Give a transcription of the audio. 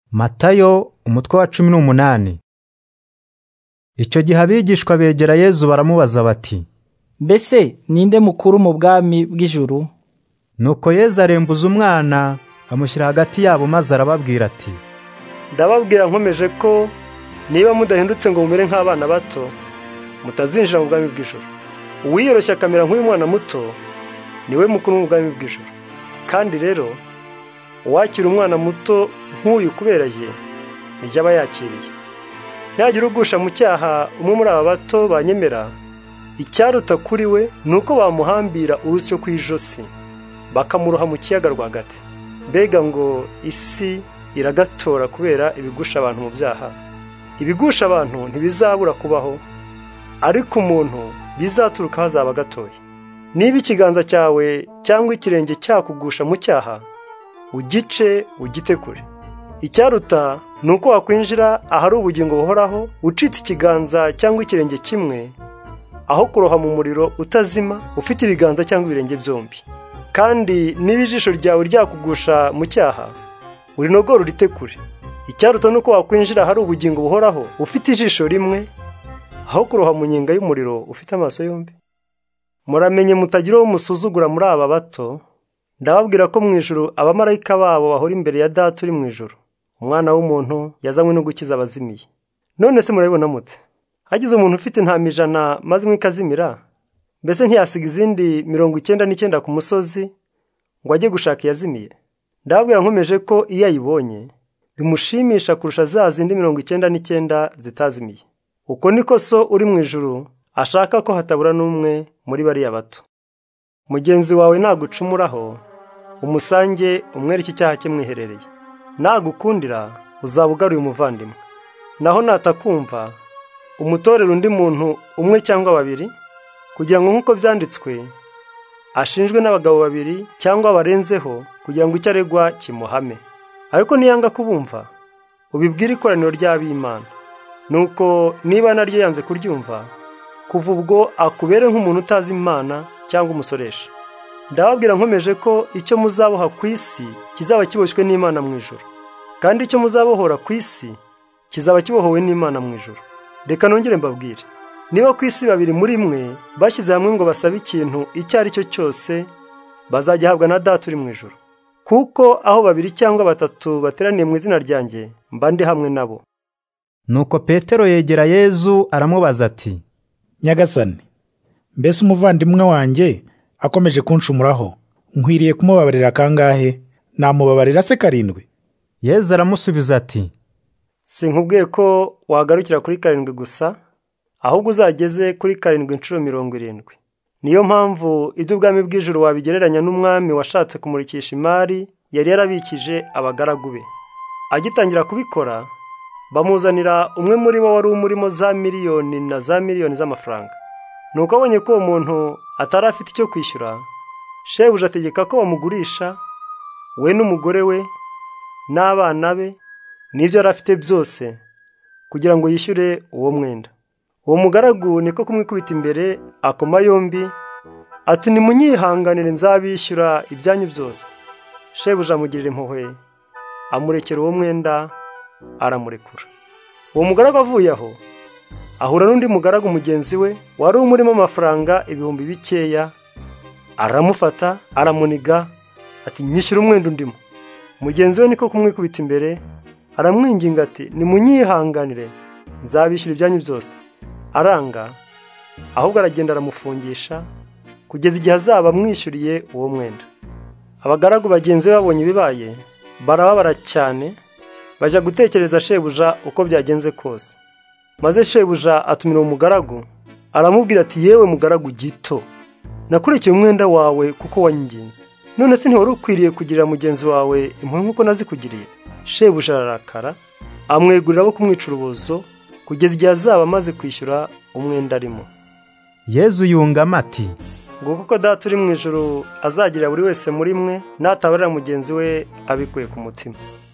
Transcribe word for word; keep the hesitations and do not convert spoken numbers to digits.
Matayo umutwe wa cumi n'umunani. Icyo gihe abigishwa begera Yesu baramubaza bati, mbese ninde mukuru mu bwami bw'ijuru? Nuko Yesu arembuza umwana amushyira hagati yabo maze arababwira ati, ndababwira nkomeje ko niba mudahindutse ngo mumere nk'abana bato mutazinjira mu bwami bw'ijuru. Uwiyoroshya akamera nk'uyu mwana muto niwe mukuru mu bwami bw'ijuru. Kandi rero uwakira umwana muto nk'uyu kubera ye nijya aba yakiriye. Ntihagira ugusha mu cyaha umwe muri aba bato banyemera, icyaruta kuri we ni uko bamuhambira urusyo ku ijosi bakamuroha mu kiyaga rwagati. Mbega ngo isi iragatora kubera ibigusha abantu mu byaha. Ibigusha abantu ntibizabura kubaho, ariko umuntu bizaturuka hazaba gatoya. Niba ikiganza cyawe cyangwa ikirenge cyakugusha mu cyaha, ugice ugite kure. Icyaruta ni uko wakwinjira ahari ubugingo buhoraho ucitse ikiganza cyangwa ikirenge kimwe, aho kuroha mu muriro utazima ufite ibiganza cyangwa ibirenge byombi. Kandi niba ijisho ryawe ryakugusha mu cyaha, urinogore urite kure. Icyaruta ni uko wakwinjira ahari ubugingo buhoraho ufite ijisho rimwe, aho kuroha mu nyenga y'umuriro ufite amaso yombi. Muramenye mutagira uwo musuzugura muri aba bato. Ndababwira ko mu ijuru abamarayika babo bahora imbere ya Data uri mu ijuru. Umwana w'umuntu yazanywe no gukiza abazimiye. None se murabibona mute? Hagize umuntu ufite intama ijana maze imwe ikazimira, mbese ntiyasiga izindi mirongo icyenda n'icyenda ku musozi ngo ajye gushaka iyazimiye? Ndababwira nkomeje ko iyo ayibonye bimushimisha kurusha za zindi mirongo icyenda n'icyenda zitazimiye. Uko niko so uri mu ijuru ashaka ko hatabura n'umwe muri bariya bato. Mugenzi wawe nagucumuraho, umusange umwereke icyaha cye mwiherereye. Nagukundira uzaba ugaruye umuvandimwe. Naho natakumva, umutorere undi muntu umwe cyangwa babiri, kugira ngo nk'uko byanditswe ashinjwe n'abagabo babiri cyangwa barenzeho, kugira ngo icyo aregwa kimuhame. Ariko niyanga kubumva, ubibwire ikoraniro ry'ab'Imana. Nuko niba naryo yanze kuryumva, kuva ubwo akubere nk'umuntu utazi Imana cyangwa umusoresha. Ndababwira nkomeje ko icyo muzaboha ku isi kizaba kiboshywe n'Imana mu ijuru, kandi icyo muzabohora ku isi kizaba kibohowe n'Imana mu ijuru. Reka nongere mbabwire, niba ku isi babiri muri mwe bashyize hamwe ngo basabe ikintu icyo ari cyo cyose, bazagihabwa na Data uri mu ijuru. Kuko aho babiri cyangwa batatu bateraniye mu izina ryanjye, mba ndi hamwe nabo. Nuko Petero yegera Yesu aramubaza ati, Nyagasani, mbese umuvandimwe wanjye akomeje kunshumuraho, nkwiriye kumubabarira kangahe? Namubabarira se karindwi? Yesu aramusubiza ati, sinkubwiye ko wagarukira kuri karindwi gusa, ahubwo uzageze kuri karindwi inshuro mirongo irindwi. Niyo mpamvu iby'ubwami bw'ijuru wabigereranya n'umwami washatse kumurikisha imari yari yarabikije abagaragu be. Agitangira kubikora, bamuzanira umwe muri bo wari umurimo za miliyoni na za miliyoni z'amafaranga. Nuko abonye ko uwo muntu atari afite icyo kwishyura, shebuja ategeka ko bamugurisha, we n'umugore we n'abana be n'ibyo yari afite byose, kugira ngo yishyure uwo mwenda. Uwo mugaragu niko kumwikubita imbere akoma yombi ati, nimunyihanganire nzabishyura ibyanyu byose. Shebuja amugirira impuhwe, amurekera uwo mwenda, aramurekura. Uwo mugaragu avuye aho, ahura n'undi mugaragu mugenzi we wari umurimo amafaranga ibihumbi bikeya, aramufata aramuniga ati, nyishyura umwenda undimo. Mugenzi we niko kumwikubita imbere aramwinginga ati, nimunyihanganire nzabishyura ibyanyu byose. Aranga, ahubwo aragenda aramufungisha kugeza igihe azaba amwishyuriye uwo mwenda. Abagaragu bagenzi be babonye ibibaye barababara cyane, bajya gutekereza shebuja uko byagenze kose. Maze shebuja atumira umugaragu aramubwira ati, yewe mugaragu gito, nakurikiye umwenda wawe kuko wanyinginze. None se ntiwari ukwiriye kugirira mugenzi wawe impuhwe nk'uko nazikugiriye? Shebuja ararakara, amwegurira abo kumwica urubozo kugeza igihe azaba amaze kwishyura umwenda arimo. Yesu yungama ati, ngo kuko Data uri mu ijuru azagirira buri wese muri mwe natabarira mugenzi we abikuye ku mutima.